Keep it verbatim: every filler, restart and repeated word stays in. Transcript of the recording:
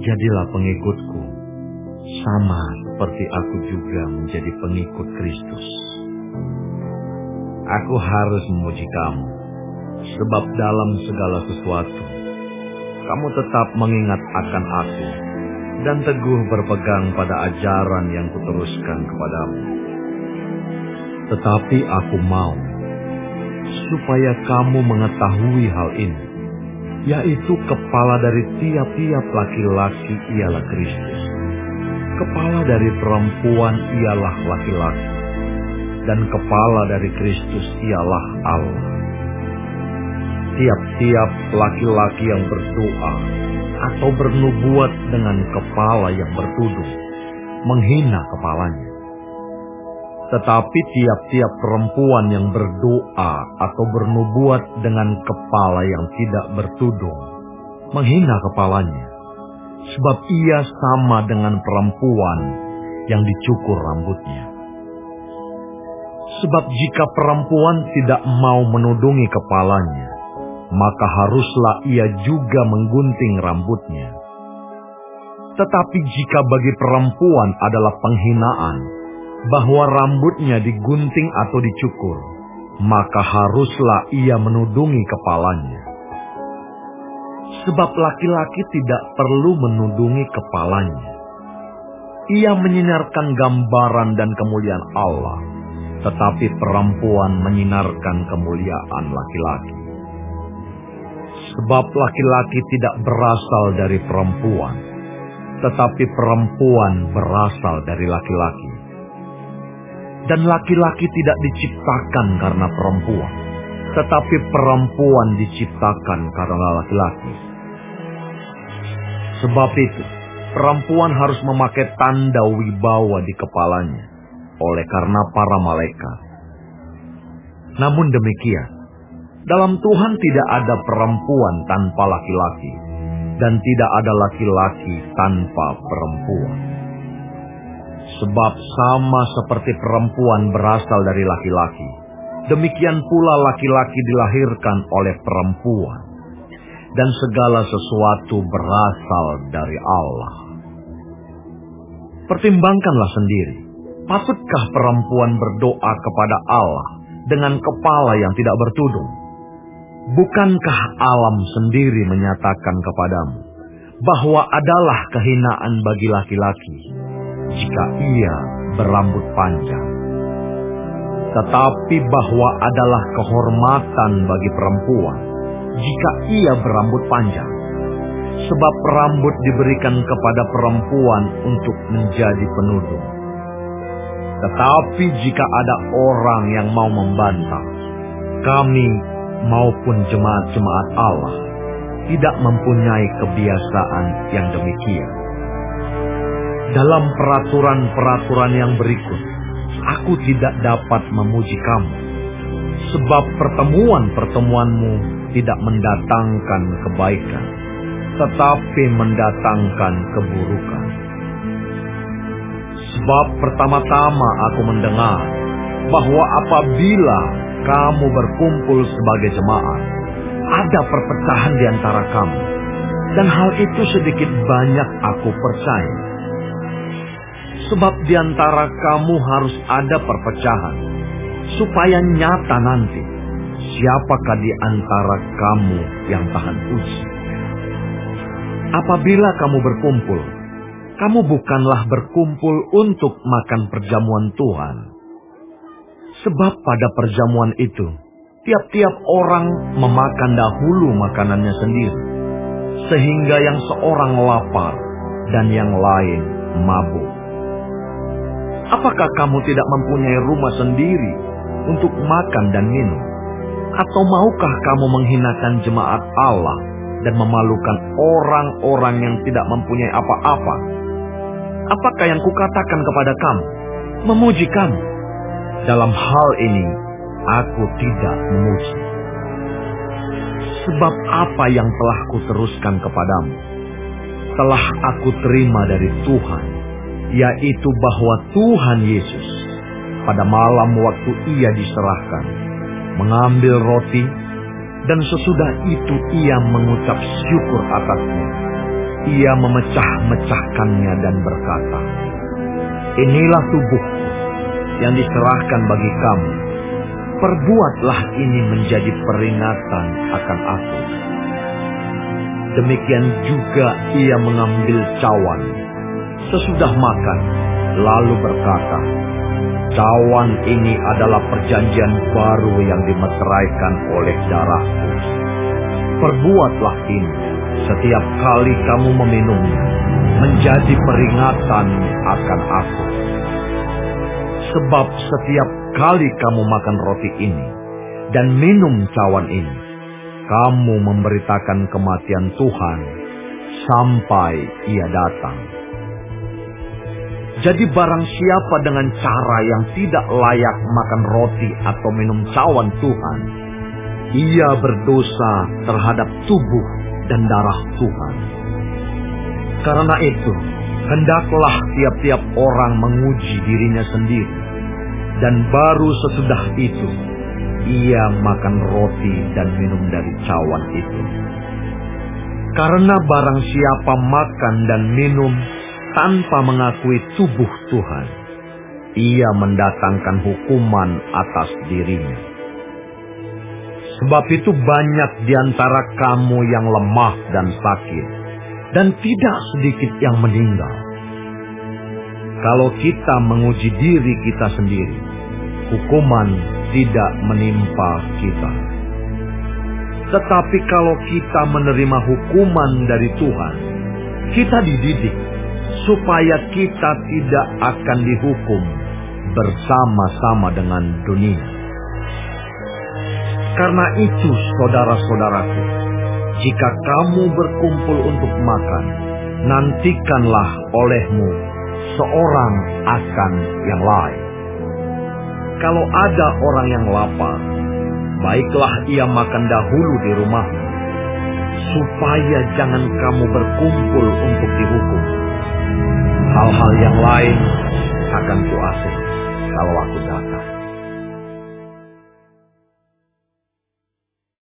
jadilah pengikutku, sama seperti aku juga menjadi pengikut Kristus. Aku harus memuji kamu, sebab dalam segala sesuatu, kamu tetap mengingat akan aku, dan teguh berpegang pada ajaran yang kuteruskan kepadamu. Tetapi aku mau, supaya kamu mengetahui hal ini, yaitu kepala dari tiap-tiap laki-laki ialah Kristus. Kepala dari perempuan ialah laki-laki, dan kepala dari Kristus ialah Allah. Tiap-tiap laki-laki yang berdoa atau bernubuat dengan kepala yang bertudung, menghina kepalanya. Tetapi tiap-tiap perempuan yang berdoa atau bernubuat dengan kepala yang tidak bertudung, menghina kepalanya, sebab ia sama dengan perempuan yang dicukur rambutnya. Sebab jika perempuan tidak mau menudungi kepalanya, maka haruslah ia juga menggunting rambutnya. Tetapi jika bagi perempuan adalah penghinaan bahwa rambutnya digunting atau dicukur, maka haruslah ia menudungi kepalanya. Sebab laki-laki tidak perlu menudungi kepalanya. Ia menyinarkan gambaran dan kemuliaan Allah, tetapi perempuan menyinarkan kemuliaan laki-laki. Sebab laki-laki tidak berasal dari perempuan, tetapi perempuan berasal dari laki-laki. Dan laki-laki tidak diciptakan karena perempuan, tetapi perempuan diciptakan karena laki-laki. Sebab itu, perempuan harus memakai tanda wibawa di kepalanya, oleh karena para malaikat. Namun demikian, dalam Tuhan tidak ada perempuan tanpa laki-laki, dan tidak ada laki-laki tanpa perempuan. Sebab sama seperti perempuan berasal dari laki-laki, demikian pula laki-laki dilahirkan oleh perempuan, dan segala sesuatu berasal dari Allah. Pertimbangkanlah sendiri, patutkah perempuan berdoa kepada Allah dengan kepala yang tidak bertudung? Bukankah alam sendiri menyatakan kepadamu bahwa adalah kehinaan bagi laki-laki jika ia berambut panjang, tetapi bahwa adalah kehormatan bagi perempuan jika ia berambut panjang? Sebab rambut diberikan kepada perempuan untuk menjadi penudung. Tetapi jika ada orang yang mau membantah, kami maupun jemaat-jemaat Allah tidak mempunyai kebiasaan yang demikian. Dalam peraturan-peraturan yang berikut, aku tidak dapat memuji kamu, sebab pertemuan-pertemuanmu tidak mendatangkan kebaikan, tetapi mendatangkan keburukan. Sebab pertama-tama aku mendengar bahwa apabila kamu berkumpul sebagai jemaat, ada perpecahan di antara kamu, dan hal itu sedikit banyak aku percaya. Sebab di antara kamu harus ada perpecahan, supaya nyata nanti siapakah di antara kamu yang tahan uji. Apabila kamu berkumpul, kamu bukanlah berkumpul untuk makan perjamuan Tuhan. Sebab pada perjamuan itu, tiap-tiap orang memakan dahulu makanannya sendiri, sehingga yang seorang lapar dan yang lain mabuk. Apakah kamu tidak mempunyai rumah sendiri untuk makan dan minum? Atau maukah kamu menghinakan jemaat Allah dan memalukan orang-orang yang tidak mempunyai apa-apa? Apakah yang kukatakan kepada kamu? Memuji kamu. Dalam hal ini, aku tidak memuji. Sebab apa yang telah kuteruskan kepadamu, telah aku terima dari Tuhan, yaitu bahwa Tuhan Yesus, pada malam waktu ia diserahkan, mengambil roti, dan sesudah itu ia mengucap syukur atasnya, ia memecah-mecahkannya dan berkata, "Inilah tubuhku yang diserahkan bagi kamu. Perbuatlah ini menjadi peringatan akan aku." Demikian juga ia mengambil cawan sesudah makan, lalu berkata, "Cawan ini adalah perjanjian baru yang dimeteraikan oleh darahku. Perbuatlah ini setiap kali kamu meminumnya, menjadi peringatan akan aku. Sebab setiap kali kamu makan roti ini dan minum cawan ini, kamu memberitakan kematian Tuhan sampai ia datang. Jadi barang siapa dengan cara yang tidak layak makan roti atau minum cawan Tuhan, ia berdosa terhadap tubuh dan darah Tuhan. Karena itu, hendaklah tiap-tiap orang menguji dirinya sendiri, dan baru sesudah itu, ia makan roti dan minum dari cawan itu. Karena barang siapa makan dan minum tanpa mengakui tubuh Tuhan, ia mendatangkan hukuman atas dirinya. Sebab itu banyak di antara kamu yang lemah dan sakit, dan tidak sedikit yang meninggal. Kalau kita menguji diri kita sendiri, hukuman tidak menimpa kita. Tetapi kalau kita menerima hukuman dari Tuhan, kita dididik supaya kita tidak akan dihukum bersama-sama dengan dunia. Karena itu, saudara-saudaraku, jika kamu berkumpul untuk makan, nantikanlah olehmu seorang akan yang lain. Kalau ada orang yang lapar, baiklah ia makan dahulu di rumahmu, supaya jangan kamu berkumpul untuk dihukum. Hal-hal yang lain akan kuatur kalau aku datang.